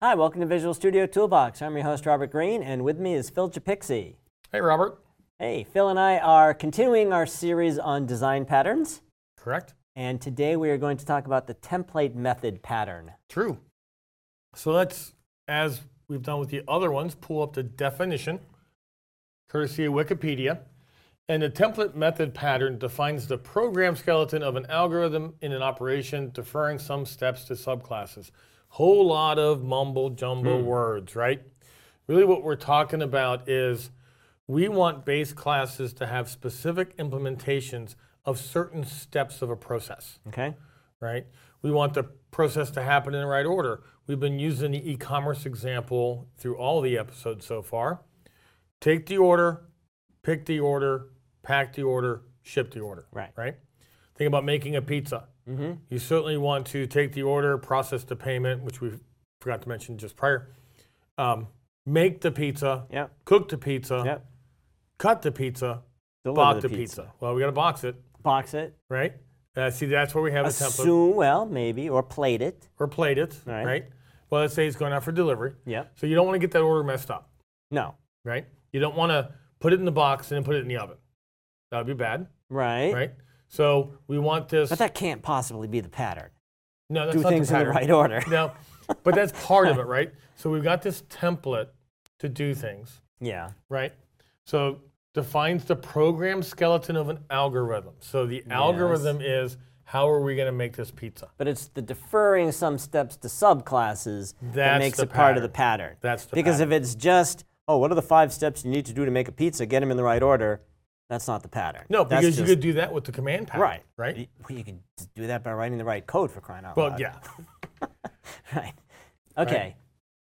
Hi, welcome to Visual Studio Toolbox. I'm your host, Robert Green, and with me is Phil Japixi. Hey, Robert. Hey, Phil and I are continuing our series on design patterns. Correct. And today we are going to talk about the template method pattern. True. So let's, as we've done with the other ones, pull up the definition, courtesy of Wikipedia. And the template method pattern defines the program skeleton of an algorithm in an operation, deferring some steps to subclasses. Whole lot of mumble jumble words, right? Really what we're talking about is we want base classes to have specific implementations of certain steps of a process. Okay. Right? We want the process to happen in the right order. We've been using the e-commerce example through all the episodes so far. Take the order, pick the order, pack the order, ship the order. Right? Think about making a pizza. You certainly want to take the order, process the payment, which we forgot to mention just prior. Make the pizza, cook the pizza, cut the pizza, box the pizza. Well, we got to box it. Box it. Right? See, that's where we have a template. Assume, well, maybe, or plate it. Or plate it, right? Well, let's say it's going out for delivery. Yep. So you don't want to get that order messed up. No. Right? You don't want to put it in the box and then put it in the oven. That would be bad. Right. So we want this. But that can't possibly be the pattern. No, that's Do not things the pattern. in the right order. No, but that's part of it, right? So we've got this template to do things. Yeah. Right? So defines the program skeleton of an algorithm. So the algorithm is, how are we going to make this pizza? But it's the deferring some steps to subclasses that That's makes the it part of pattern. the pattern. That's the Because pattern. if it's just, what are the 5 steps you need to do to make a pizza, get them in the right order, that's not the pattern. No, That's because you just- could do that with the command pattern. Right? Well, you can do that by writing the right code, for crying out Well, loud. yeah. Right. Okay.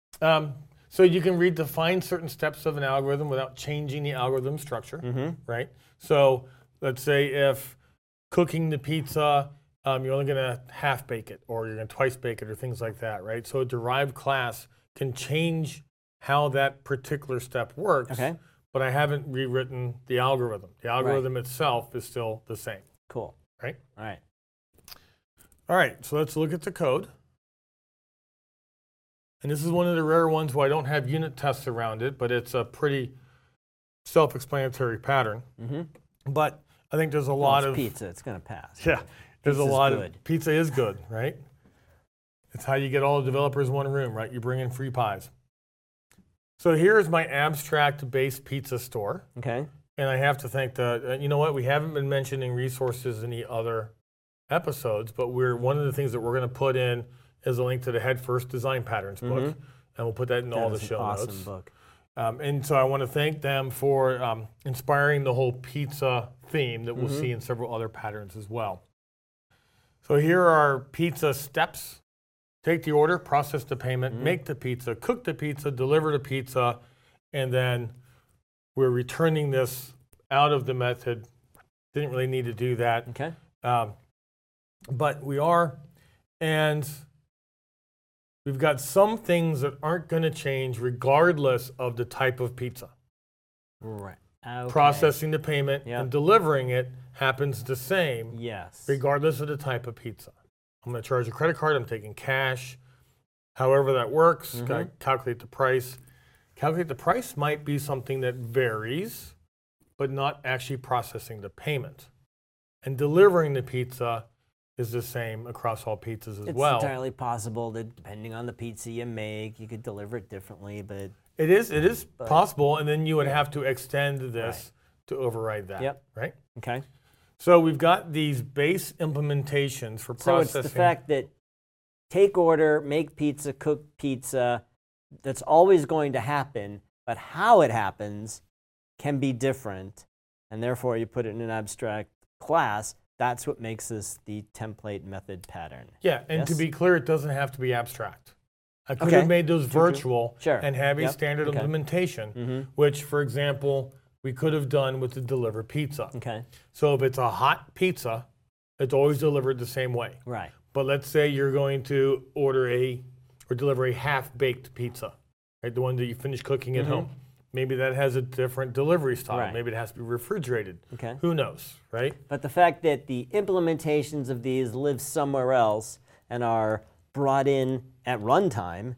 So you can redefine certain steps of an algorithm without changing the algorithm structure, right? So let's say if cooking the pizza, you're only going to half bake it, or you're going to twice bake it, or things like that, right? So a derived class can change how that particular step works, but I haven't rewritten the algorithm. The algorithm itself is still the same. Cool. Right? All right. All right, so let's look at the code. And this is one of the rare ones where I don't have unit tests around it, but it's a pretty self-explanatory pattern. But I think there's a lot of pizza. It's going to pass. Yeah, there's a lot good. of pizza is good, right? It's how you get all the developers in one room, right? You bring in free pies. So here's my abstract-based pizza store. Okay. And I have to thank you know what? We haven't been mentioning resources in the other episodes, but one of the things that we're going to put in is a link to the Head First Design Patterns book, and we'll put that in all the show notes. Awesome book. And so I want to thank them for inspiring the whole pizza theme that we'll see in several other patterns as well. So here are our pizza steps. Take the order, process the payment, make the pizza, cook the pizza, deliver the pizza, and then we're returning this out of the method. Didn't really need to do that. Okay. But we are, and we've got some things that aren't going to change regardless of the type of pizza. Right. Okay. Processing the payment and delivering it happens the same. Yes. Regardless of the type of pizza. I'm going to charge a credit card. I'm taking cash. However that works. Got to calculate the price. Calculate the price might be something that varies, but not actually processing the payment. And delivering the pizza is the same across all pizzas as well. It's entirely possible that depending on the pizza you make, you could deliver it differently, but It is possible, and then you would have to extend this to override that. Right? Okay. So we've got these base implementations for processing. So it's the fact that take order, make pizza, cook pizza, that's always going to happen, but how it happens can be different, and therefore you put it in an abstract class. That's what makes this the template method pattern. Yeah, and to be clear, it doesn't have to be abstract. I could have made those virtual and have a standard implementation, which, for example, we could have done with the deliver pizza. Okay. So if it's a hot pizza, it's always delivered the same way. Right. But let's say you're going to deliver a half-baked pizza, right? The one that you finish cooking at home. Maybe that has a different delivery style. Right. Maybe it has to be refrigerated. Okay. Who knows, right? But the fact that the implementations of these live somewhere else and are brought in at runtime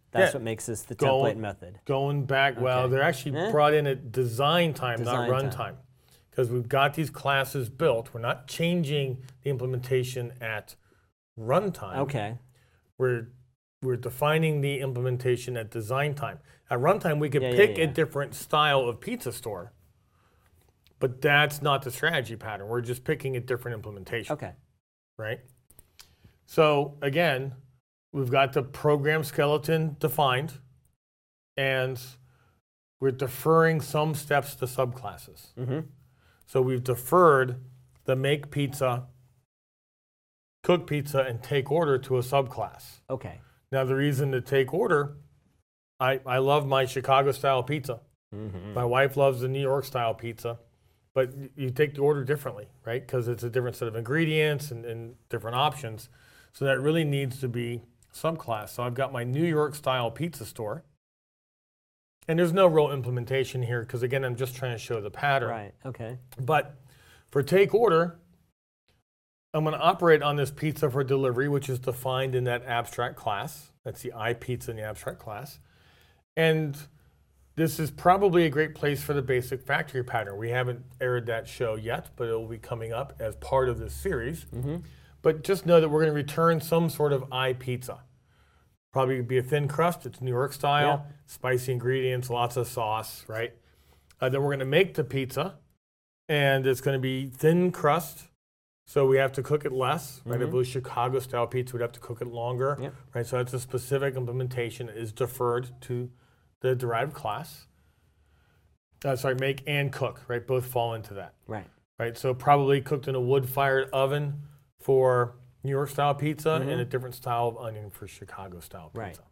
That's Yeah. what makes this the Go- template method. Going back, well, Okay. they're actually Eh? brought in at design time, Design not run time. time. Because we've got these classes built. We're not changing the implementation at runtime. Okay. We're defining the implementation at design time. At runtime, we could Yeah, yeah, pick yeah. a different style of pizza store, but that's not the strategy pattern. We're just picking a different implementation, Okay. right? So again, we've got the program skeleton defined, and we're deferring some steps to subclasses. Mm-hmm. So we've deferred the make pizza, cook pizza, and take order to a subclass. Okay. Now, the reason to take order, I love my Chicago style pizza. Mm-hmm. My wife loves the New York style pizza, but you take the order differently, right? Because it's a different set of ingredients and different options. So that really needs to be subclass. So I've got my New York style pizza store. And there's no real implementation here because, again, I'm just trying to show the pattern. Right. Okay. But for take order, I'm going to operate on this pizza for delivery, which is defined in that abstract class. That's the iPizza in the abstract class. And this is probably a great place for the basic factory pattern. We haven't aired that show yet, but it will be coming up as part of this series. Mm-hmm. But just know that we're going to return some sort of iPizza. Probably be a thin crust. It's New York style, spicy ingredients, lots of sauce, right? Then we're going to make the pizza, and it's going to be thin crust. So we have to cook it less, right? If it was Chicago style pizza, we'd have to cook it longer, Yep. right? So that's a specific implementation that is deferred to the derived class. Make and cook, right? Both fall into that, Right. right? So probably cooked in a wood-fired oven for New York style pizza and a different style of onion for Chicago style pizza. Right.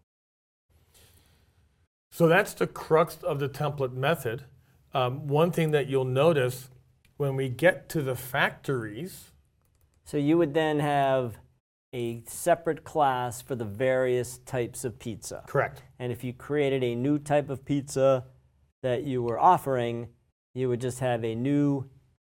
So that's the crux of the template method. One thing that you'll notice when we get to the factories, So you would then have a separate class for the various types of pizza. correct. And if you created a new type of pizza that you were offering, you would just have a new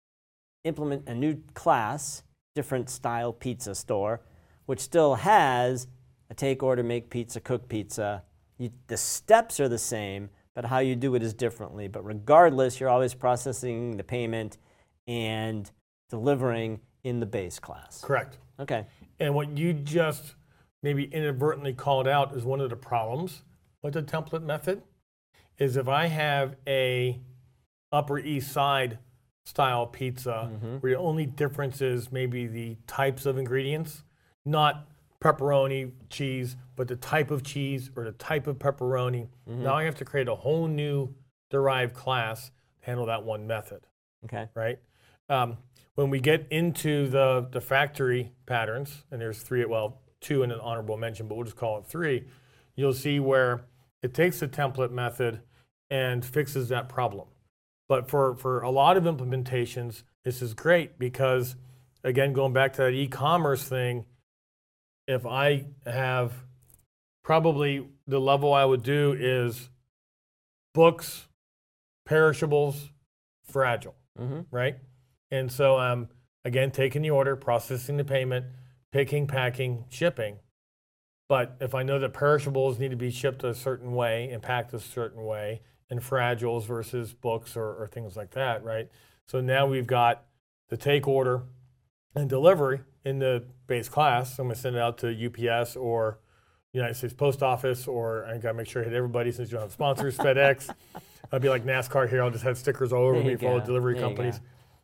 class, different style pizza store, which still has a take order, make pizza, cook pizza. The steps are the same, but how you do it is differently. But regardless, you're always processing the payment and delivering in the base class. Correct. Okay. And what you just maybe inadvertently called out is one of the problems with the template method is if I have a Upper East Side style pizza where the only difference is maybe the types of ingredients, not pepperoni, cheese, but the type of cheese or the type of pepperoni. Now I have to create a whole new derived class to handle that one method, Okay. right? When we get into the factory patterns, and there's two in an honorable mention, but we'll just call it three, you'll see where it takes the template method and fixes that problem. But for a lot of implementations, this is great because, again, going back to that e-commerce thing, if I have probably the level I would do is books, perishables, fragile, right? And so again, taking the order, processing the payment, picking, packing, shipping. But if I know that perishables need to be shipped a certain way and packed a certain way, and fragiles versus books or things like that, right? So now we've got the take order and delivery in the base class. I'm going to send it out to UPS or United States Post Office, or I got to make sure I hit everybody since you don't have sponsors, FedEx. I'd be like NASCAR here. I'll just have stickers all over There me you for all the go. delivery There you companies.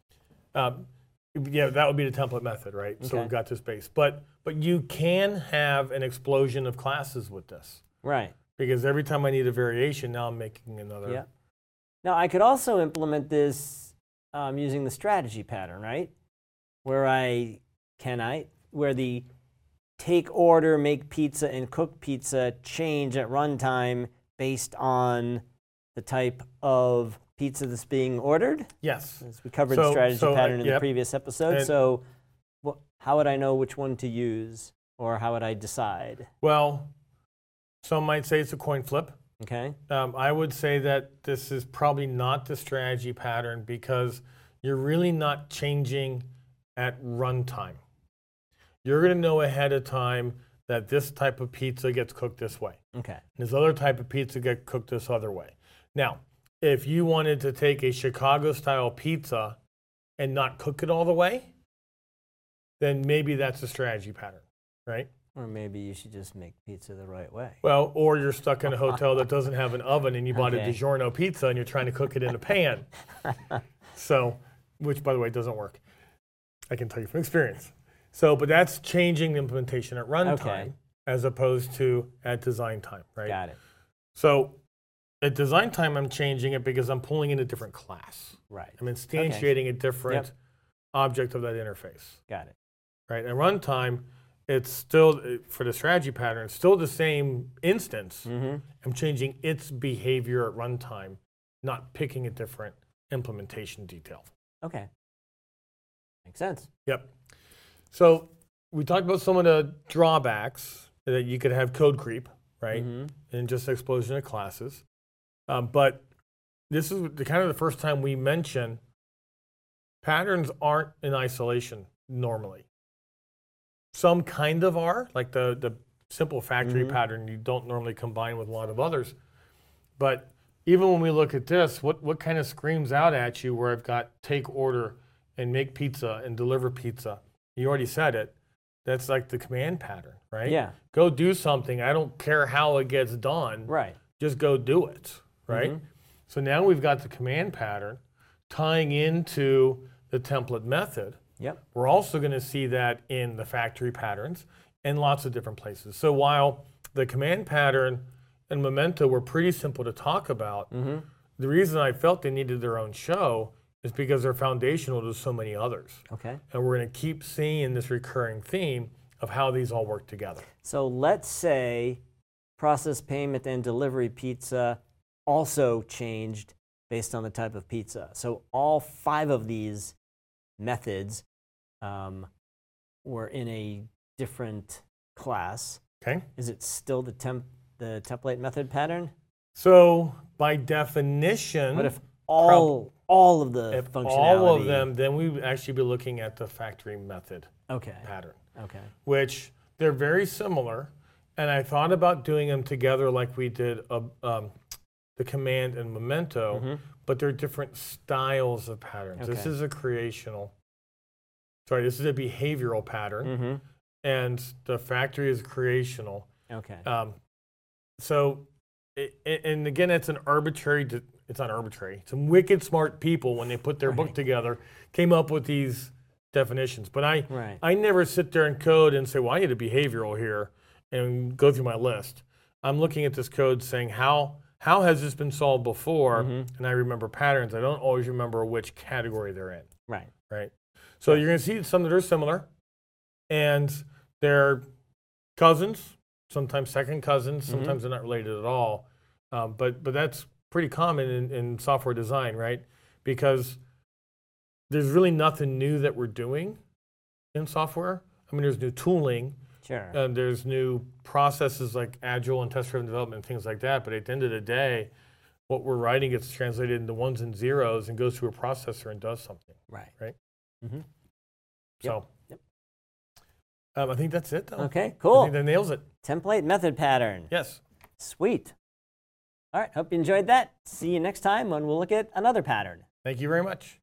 Yeah, that would be the template method, right? So Okay. we've got this base. But you can have an explosion of classes with this. Right. Because every time I need a variation, now I'm making another. Yeah. Now, I could also implement this using the strategy pattern, right? Where where the take order, make pizza, and cook pizza change at runtime based on the type of pizza that's being ordered? Yes. As we covered the strategy pattern in the yep. previous episode. And- So how would I know which one to use, or how would I decide? Well, some might say it's a coin flip. Okay. I would say that this is probably not the strategy pattern because you're really not changing at runtime. You're going to know ahead of time that this type of pizza gets cooked this way. Okay. This other type of pizza gets cooked this other way. Now, if you wanted to take a Chicago-style pizza and not cook it all the way, then maybe that's a strategy pattern, right? Or maybe you should just make pizza the right way. Well, or you're stuck in a hotel that doesn't have an oven and you bought a Okay. DiGiorno pizza and you're trying to cook it in a pan. So, which by the way doesn't work. I can tell you from experience. So, but that's changing the implementation at runtime Okay. as opposed to at design time, right? Got it. So at design time, I'm changing it because I'm pulling in a different class. Right. I'm instantiating a different Yep. object of that interface, Got it. right? At runtime, it's still, for the strategy pattern, it's still the same instance. Mm-hmm. I'm changing its behavior at runtime, not picking a different implementation detail. Okay. Makes sense. Yep. So we talked about some of the drawbacks that you could have code creep, right? Mhm. And just explosion of classes. But this is the first time we mention patterns aren't in isolation normally. Some kind of are, like the simple factory pattern you don't normally combine with a lot of others. But even when we look at this, what kind of screams out at you where I've got take order and make pizza and deliver pizza? You already said it. That's like the command pattern, right? Yeah. Go do something. I don't care how it gets done. Right. Just go do it, right? So now we've got the command pattern tying into the template method. Yep. We're also going to see that in the factory patterns and lots of different places. So while the command pattern and Memento were pretty simple to talk about, the reason I felt they needed their own show is because they're foundational to so many others. Okay. And we're going to keep seeing this recurring theme of how these all work together. So let's say process payment and delivery pizza also changed based on the type of pizza. So all 5 of these methods were in a different class. Okay? Is it still the template method pattern? So by definition, What if all of the if functionality? all of them, then we would actually be looking at the factory method Okay. pattern, Okay. which they're very similar. And I thought about doing them together like we did the command and Memento, but they're different styles of patterns. This Okay. is a this is a behavioral pattern, and the factory is creational. Okay. So, and again, it's not arbitrary. Some wicked smart people, when they put their book together, came up with these definitions. But I never sit there and code and say, well, I need a behavioral here and go through my list. I'm looking at this code saying, how has this been solved before? And I remember patterns. I don't always remember which category they're in. Right. So you're going to see some that are similar, and they're cousins, sometimes second cousins, sometimes they're not related at all. But that's pretty common in software design, right? Because there's really nothing new that we're doing in software. I mean, there's new tooling, Sure. and there's new processes like Agile and test-driven development and things like that. But at the end of the day, what we're writing gets translated into ones and zeros and goes through a processor and does something. Right. So I think that's it, though. Okay, I cool. think that nails it. Template method pattern. Yes. Sweet. All right, hope you enjoyed that. See you next time when we'll look at another pattern. Thank you very much.